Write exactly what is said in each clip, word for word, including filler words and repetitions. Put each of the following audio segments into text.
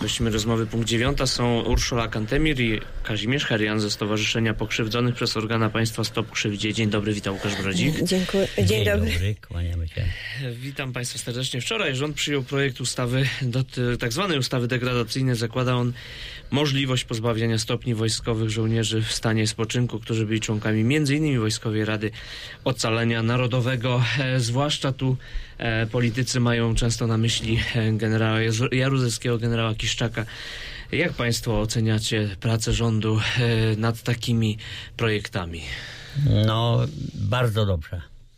Gościmy rozmowy punkt dziewiąta są Urszula Kantemir i Kazimierz Herian ze Stowarzyszenia Pokrzywdzonych przez Organa Państwa Stop Krzywdzie. Dzień dobry, witam Łukasz Brodzik. Dziękuję. Dzień, Dzień dobry. dobry, kłaniamy się. Witam Państwa serdecznie. Wczoraj rząd przyjął projekt ustawy, do, tak zwanej ustawy degradacyjnej. Zakłada on możliwość pozbawiania stopni wojskowych żołnierzy w stanie spoczynku, którzy byli członkami m.in. Wojskowej Rady Ocalenia Narodowego. E, zwłaszcza tu e, politycy mają często na myśli e, generała Jaruzelskiego, generała Kiszczaka. Jak Państwo oceniacie pracę rządu e, nad takimi projektami? No, bardzo dobrze.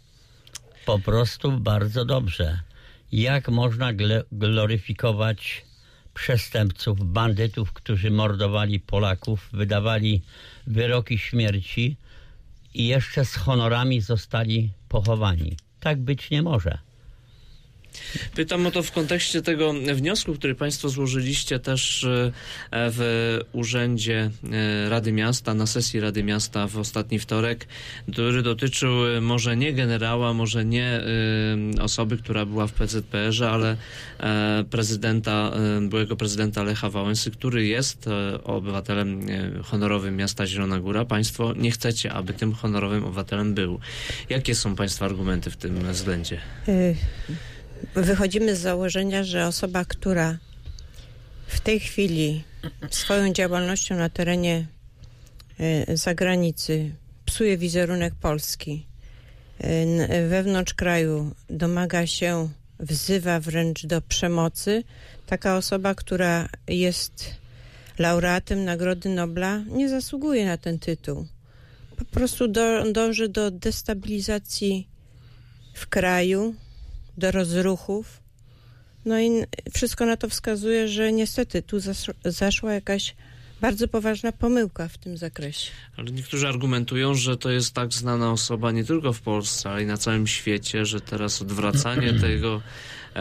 Po prostu bardzo dobrze. Jak można gl- gloryfikować przestępców, bandytów, którzy mordowali Polaków, wydawali wyroki śmierci i jeszcze z honorami zostali pochowani? Tak być nie może. Pytam o to w kontekście tego wniosku, który Państwo złożyliście też w Urzędzie Rady Miasta, na sesji Rady Miasta w ostatni wtorek, który dotyczył może nie generała, może nie osoby, która była w P Z P R-ze, ale prezydenta, byłego prezydenta Lecha Wałęsy, który jest obywatelem honorowym miasta Zielona Góra. Państwo nie chcecie, aby tym honorowym obywatelem był. Jakie są Państwa argumenty w tym względzie? Y- Wychodzimy z założenia, że osoba, która w tej chwili swoją działalnością na terenie y, zagranicy psuje wizerunek Polski, y, wewnątrz kraju domaga się, wzywa wręcz do przemocy, taka osoba, która jest laureatem Nagrody Nobla, nie zasługuje na ten tytuł. Po prostu do, dąży do destabilizacji w kraju, do rozruchów. No i wszystko na to wskazuje, że niestety tu zas- zaszła jakaś bardzo poważna pomyłka w tym zakresie. Ale niektórzy argumentują, że to jest tak znana osoba nie tylko w Polsce, ale i na całym świecie, że teraz odwracanie tego e,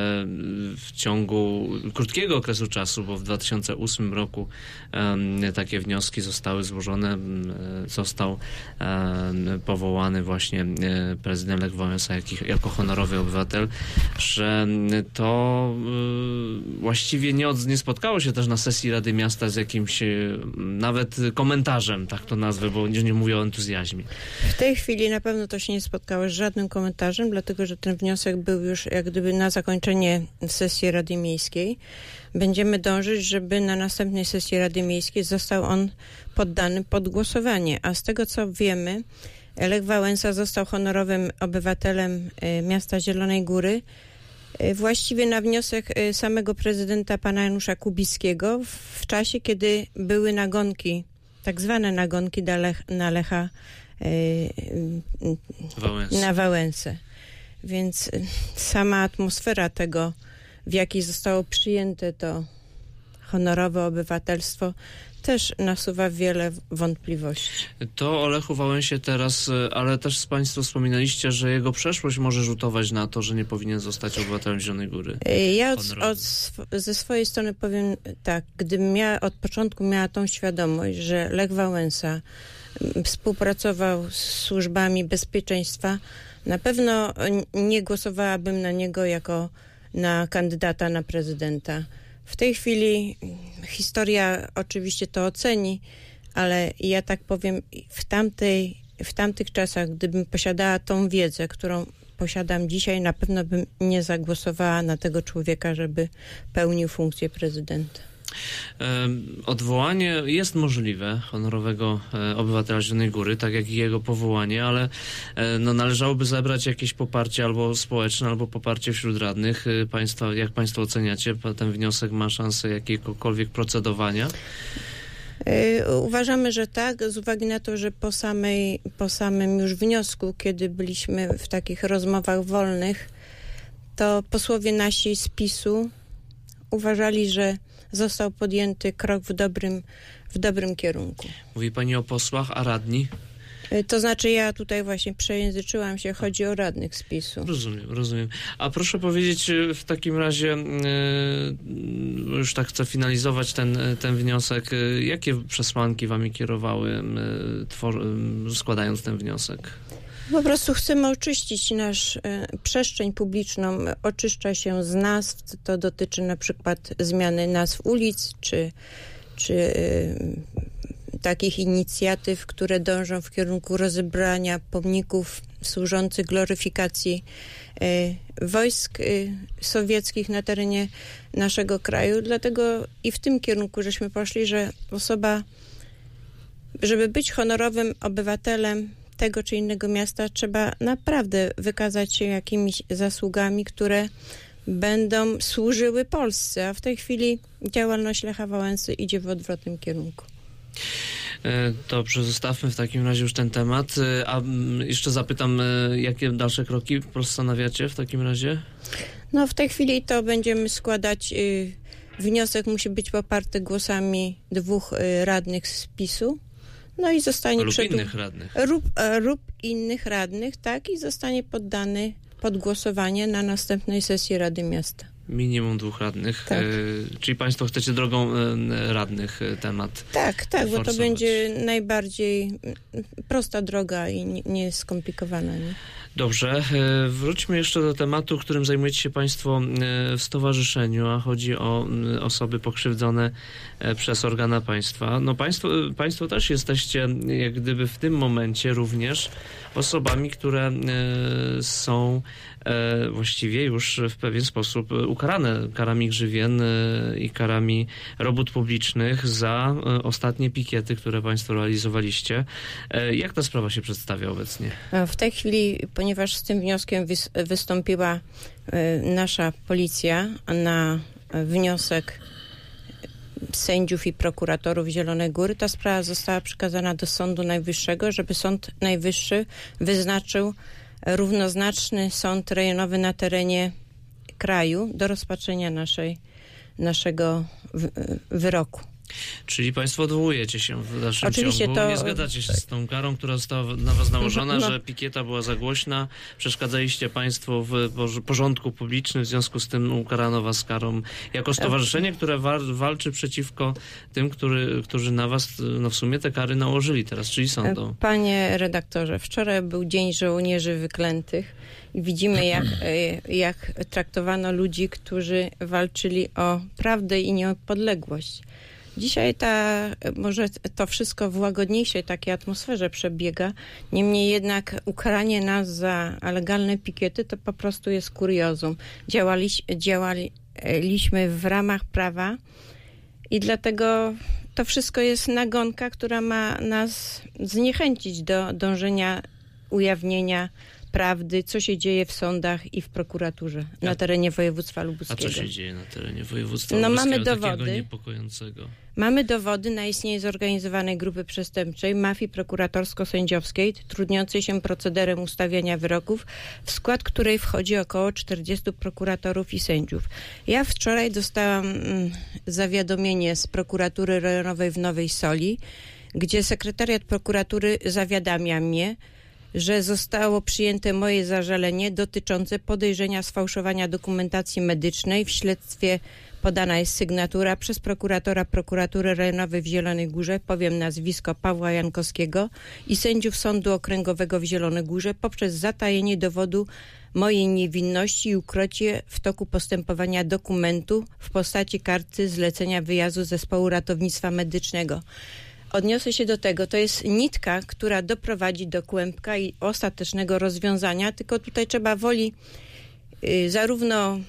w ciągu krótkiego okresu czasu, bo w dwa tysiące ósmym roku e, takie wnioski zostały złożone, e, został e, powołany właśnie e, prezydent Lech Wałęsa jak, jako honorowy obywatel, że to e, właściwie nie, od, nie spotkało się też na sesji Rady Miasta z jakimś e, nawet komentarzem, tak to nazwę, bo nie, nie mówię o entuzjazmie. W tej chwili na pewno to się nie spotkało z żadnym komentarzem, dlatego że ten wniosek był już jak gdyby na zakończenie sesji Rady Miejskiej. Będziemy dążyć, żeby na następnej sesji Rady Miejskiej został on poddany pod głosowanie. A z tego co wiemy, Lech Wałęsa został honorowym obywatelem miasta Zielonej Góry właściwie na wniosek samego prezydenta pana Janusza Kubickiego w czasie, kiedy były nagonki, tak zwane nagonki na, Lech, na Lecha Wałęsy. na Wałęsę. Więc sama atmosfera tego, w jakiej zostało przyjęte to honorowe obywatelstwo, też nasuwa wiele wątpliwości. To o Lechu Wałęsie teraz, ale też Państwo wspominaliście, że jego przeszłość może rzutować na to, że nie powinien zostać obywatelem Zielonej Góry. Ja od, od, ze swojej strony powiem tak, gdybym miała od początku miała tą świadomość, że Lech Wałęsa współpracował z służbami bezpieczeństwa, na pewno nie głosowałabym na niego jako na kandydata na prezydenta. W tej chwili historia oczywiście to oceni, ale ja tak powiem, w, tamtej, w tamtych czasach, gdybym posiadała tą wiedzę, którą posiadam dzisiaj, na pewno bym nie zagłosowała na tego człowieka, żeby pełnił funkcję prezydenta. Odwołanie jest możliwe honorowego obywatela Zielonej Góry, tak jak i jego powołanie, ale no, należałoby zebrać jakieś poparcie albo społeczne, albo poparcie wśród radnych. Państwa, jak Państwo oceniacie, ten wniosek ma szansę jakiegokolwiek procedowania? Uważamy, że tak, z uwagi na to, że po, samej, po samym już wniosku, kiedy byliśmy w takich rozmowach wolnych, to posłowie nasi z PiS-u uważali, że został podjęty krok w dobrym, w dobrym kierunku. Mówi Pani o posłach, a radni? To znaczy ja tutaj właśnie przejęzyczyłam się, chodzi o radnych z PiS-u. Rozumiem, rozumiem. A proszę powiedzieć w takim razie, już tak chcę finalizować ten, ten wniosek, jakie przesłanki Wami kierowały, składając ten wniosek? Po prostu chcemy oczyścić nasz y, przestrzeń publiczną, oczyszcza się z nazw, to dotyczy na przykład zmiany nazw ulic, czy, czy y, takich inicjatyw, które dążą w kierunku rozebrania pomników służących gloryfikacji y, wojsk y, sowieckich na terenie naszego kraju. Dlatego i w tym kierunku żeśmy poszli, że osoba, żeby być honorowym obywatelem tego czy innego miasta, trzeba naprawdę wykazać się jakimiś zasługami, które będą służyły Polsce, a w tej chwili działalność Lecha Wałęsy idzie w odwrotnym kierunku. Dobrze, zostawmy w takim razie już ten temat. A jeszcze zapytam, jakie dalsze kroki postanawiacie w takim razie? No w tej chwili to będziemy składać, y, wniosek musi być poparty głosami dwóch y, radnych z PiSu. No i zostanie lub przed... innych radnych. Lub, lub innych radnych, tak, i zostanie poddany pod głosowanie na następnej sesji Rady Miasta. Minimum dwóch radnych. Tak. E, czyli państwo chcecie drogą e, radnych e, temat Tak, tak, forsować. bo to będzie najbardziej prosta droga i nieskomplikowana. Nie? Dobrze, e, wróćmy jeszcze do tematu, którym zajmujecie się państwo e, w stowarzyszeniu, a chodzi o m, osoby pokrzywdzone e, przez organa państwa. No państwo, e, państwo też jesteście jak gdyby w tym momencie również osobami, które e, są e, właściwie już w pewien sposób ukarane karami grzywien e, i karami robót publicznych za e, ostatnie pikiety, które państwo realizowaliście. E, jak ta sprawa się przedstawia obecnie? W tej chwili, ponieważ z tym wnioskiem wys- wystąpiła y, nasza policja na wniosek sędziów i prokuratorów Zielonej Góry, ta sprawa została przekazana do Sądu Najwyższego, żeby Sąd Najwyższy wyznaczył równoznaczny sąd rejonowy na terenie kraju do rozpatrzenia naszej, naszego w, wyroku. Czyli państwo odwołujecie się w dalszym Oczywiście ciągu, to... nie zgadzacie się z tą karą, która została na was nałożona, no. że pikieta była za głośna, przeszkadzaliście państwo w porządku publicznym, w związku z tym ukarano was karą jako stowarzyszenie, które wa- walczy przeciwko tym, który, którzy na was no w sumie te kary nałożyli teraz, czyli sądom. Panie redaktorze, wczoraj był Dzień Żołnierzy Wyklętych i widzimy, jak, jak traktowano ludzi, którzy walczyli o prawdę i niepodległość. Dzisiaj ta, może to wszystko w łagodniejszej takiej atmosferze przebiega, niemniej jednak ukaranie nas za legalne pikiety to po prostu jest kuriozum. Działali, działaliśmy w ramach prawa i dlatego to wszystko jest nagonka, która ma nas zniechęcić do dążenia ujawnienia prawdy, co się dzieje w sądach i w prokuraturze na terenie województwa lubuskiego. A co się dzieje na terenie województwa no, lubuskiego mamy dowody, takiego niepokojącego? Mamy dowody na istnienie zorganizowanej grupy przestępczej, mafii prokuratorsko-sędziowskiej, trudniącej się procederem ustawiania wyroków, w skład której wchodzi około czterdziestu prokuratorów i sędziów. Ja wczoraj dostałam mm, zawiadomienie z prokuratury rejonowej w Nowej Soli, gdzie sekretariat prokuratury zawiadamia mnie, że zostało przyjęte moje zażalenie dotyczące podejrzenia sfałszowania dokumentacji medycznej. W śledztwie podana jest sygnatura przez prokuratora prokuratury rejonowej w Zielonej Górze, powiem nazwisko Pawła Jankowskiego, i sędziów Sądu Okręgowego w Zielonej Górze poprzez zatajenie dowodu mojej niewinności i ukrycie w toku postępowania dokumentu w postaci karty zlecenia wyjazdu Zespołu Ratownictwa Medycznego. Odniosę się do tego. To jest nitka, która doprowadzi do kłębka i ostatecznego rozwiązania, tylko tutaj trzeba woli y, zarówno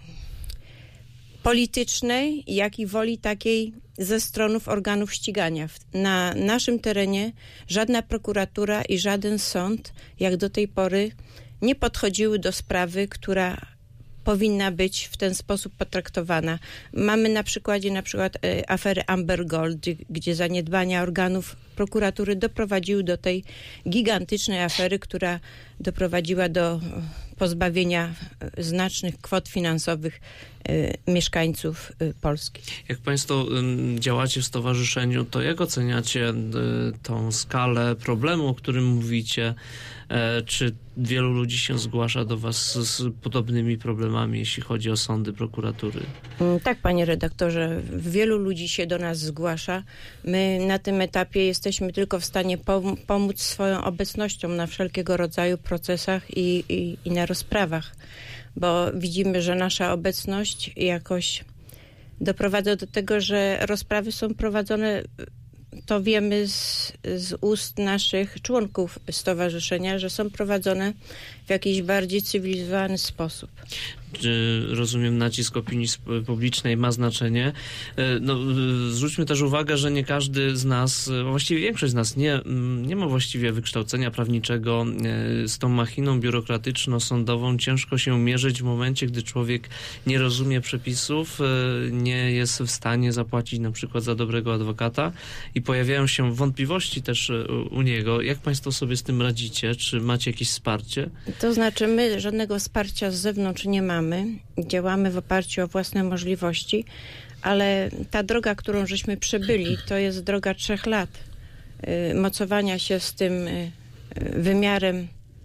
politycznej, jak i woli takiej ze stronów organów ścigania. Na naszym terenie żadna prokuratura i żaden sąd, jak do tej pory, nie podchodziły do sprawy, która powinna być w ten sposób potraktowana. Mamy na przykładzie na przykład e, afery Amber Gold, gdzie, gdzie zaniedbania organów prokuratury doprowadziły do tej gigantycznej afery, która doprowadziła do pozbawienia znacznych kwot finansowych mieszkańców Polski. Jak Państwo działacie w stowarzyszeniu, to jak oceniacie tą skalę problemu, o którym mówicie? Czy wielu ludzi się zgłasza do Was z podobnymi problemami, jeśli chodzi o sądy, prokuratury? Tak, panie redaktorze, wielu ludzi się do nas zgłasza. My na tym etapie jesteśmy tylko w stanie pom- pomóc swoją obecnością na wszelkiego rodzaju procesach i, i, i na rozprawach, bo widzimy, że nasza obecność jakoś doprowadza do tego, że rozprawy są prowadzone, to wiemy z, z ust naszych członków stowarzyszenia, że są prowadzone w jakiś bardziej cywilizowany sposób. Czy, rozumiem, nacisk opinii publicznej ma znaczenie. No, zwróćmy też uwagę, że nie każdy z nas, właściwie większość z nas nie, nie ma właściwie wykształcenia prawniczego. Z tą machiną biurokratyczno-sądową ciężko się mierzyć w momencie, gdy człowiek nie rozumie przepisów, nie jest w stanie zapłacić na przykład za dobrego adwokata i pojawiają się wątpliwości też u niego. Jak Państwo sobie z tym radzicie? Czy macie jakieś wsparcie? To znaczy, my żadnego wsparcia z zewnątrz nie mamy. Działamy w oparciu o własne możliwości, ale ta droga, którą żeśmy przebyli, to jest droga trzech lat y, mocowania się z tym y, wymiarem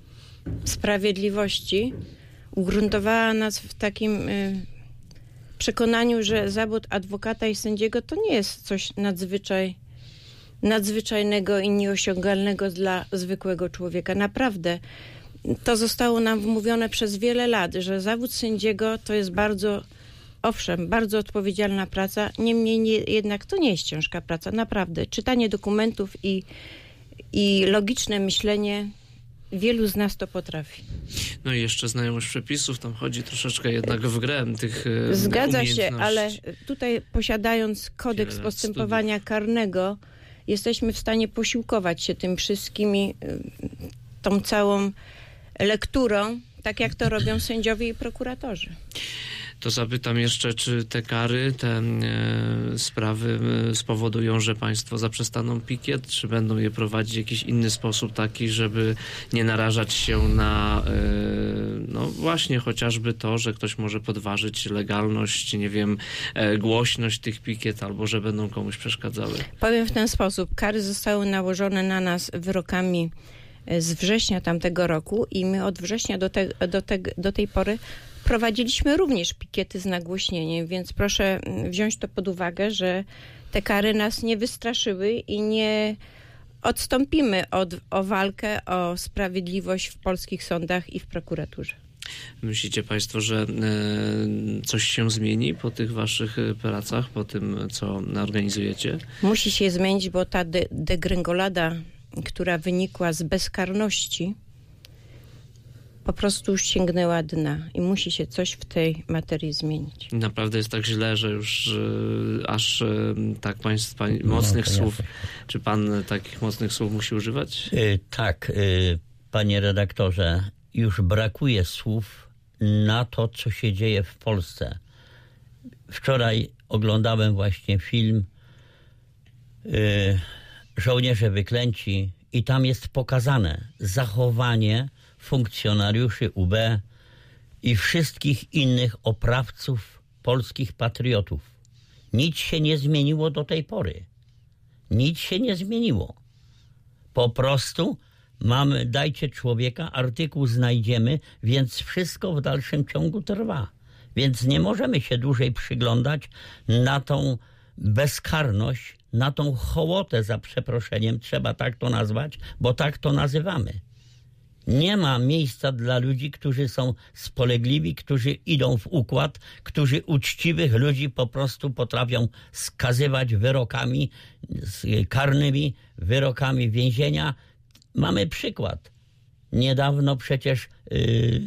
sprawiedliwości. Ugruntowała nas w takim y, przekonaniu, że zawód adwokata i sędziego to nie jest coś nadzwyczaj, nadzwyczajnego i nieosiągalnego dla zwykłego człowieka. Naprawdę. To zostało nam wmówione przez wiele lat, że zawód sędziego to jest bardzo, owszem, bardzo odpowiedzialna praca, niemniej nie, jednak to nie jest ciężka praca, naprawdę. Czytanie dokumentów i, i logiczne myślenie, wielu z nas to potrafi. No i jeszcze znajomość przepisów, tam chodzi troszeczkę jednak w grę tych Zgadza się, ale tutaj posiadając kodeks Wiele postępowania studiów. karnego, jesteśmy w stanie posiłkować się tym wszystkimi, tą całą lekturą, tak jak to robią sędziowie i prokuratorzy. To zapytam jeszcze, czy te kary, te e, sprawy e, spowodują, że Państwo zaprzestaną pikiet, czy będą je prowadzić w jakiś inny sposób taki, żeby nie narażać się na e, no właśnie chociażby to, że ktoś może podważyć legalność, nie wiem, e, głośność tych pikiet, albo że będą komuś przeszkadzały? Powiem w ten sposób. Kary zostały nałożone na nas wyrokami z września tamtego roku i my od września do, te, do, te, do tej pory prowadziliśmy również pikiety z nagłośnieniem, więc proszę wziąć to pod uwagę, że te kary nas nie wystraszyły i nie odstąpimy od, o walkę o sprawiedliwość w polskich sądach i w prokuraturze. Myślicie Państwo, że e, coś się zmieni po tych Waszych pracach, po tym, co organizujecie? Musi się zmienić, bo ta de- degrengolada, która wynikła z bezkarności, po prostu już sięgnęła dna i musi się coś w tej materii zmienić. Naprawdę jest tak źle, że już e, aż e, tak Państwa mocnych No, to słów, ja czy Pan takich mocnych słów musi używać? Y, tak, y, panie redaktorze, już brakuje słów na to, co się dzieje w Polsce. Wczoraj oglądałem właśnie film y, Żołnierze Wyklęci i tam jest pokazane zachowanie funkcjonariuszy U B i wszystkich innych oprawców polskich patriotów. Nic się nie zmieniło do tej pory. Nic się nie zmieniło. Po prostu mamy, dajcie człowieka, artykuł znajdziemy, więc wszystko w dalszym ciągu trwa. Więc nie możemy się dłużej przyglądać na tą bezkarność, na tą hołotę, za przeproszeniem, trzeba tak to nazwać, bo tak to nazywamy. Nie ma miejsca dla ludzi, którzy są spolegliwi, którzy idą w układ, którzy uczciwych ludzi po prostu potrafią skazywać wyrokami karnymi, wyrokami więzienia. Mamy przykład. Niedawno przecież yy,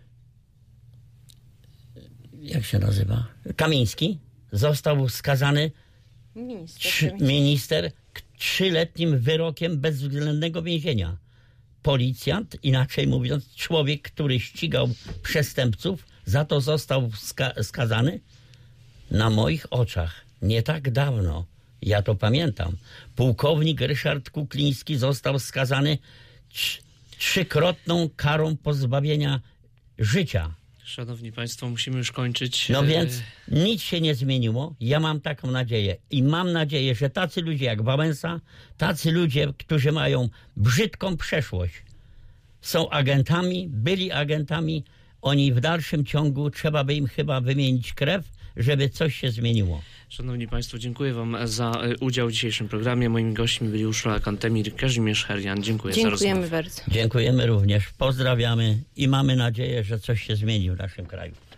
jak się nazywa? Kamiński został skazany Minister, trzy, minister trzyletnim wyrokiem bezwzględnego więzienia. Policjant, inaczej mówiąc, człowiek, który ścigał przestępców, za to został ska- skazany na moich oczach. Nie tak dawno. Ja to pamiętam. Pułkownik Ryszard Kukliński został skazany trz- trzykrotną karą pozbawienia życia. Szanowni Państwo, musimy już kończyć. No więc nic się nie zmieniło. Ja mam taką nadzieję. I mam nadzieję, że tacy ludzie jak Wałęsa, tacy ludzie, którzy mają brzydką przeszłość, są agentami, byli agentami, oni w dalszym ciągu trzeba by im chyba wymienić krew, żeby coś się zmieniło. Szanowni Państwo, dziękuję Wam za udział w dzisiejszym programie. Moimi gośćmi byli Urszula Kantemir, Kazimierz Herian. Dziękuję za rozmowę. Dziękujemy bardzo. Dziękujemy również, pozdrawiamy i mamy nadzieję, że coś się zmieni w naszym kraju.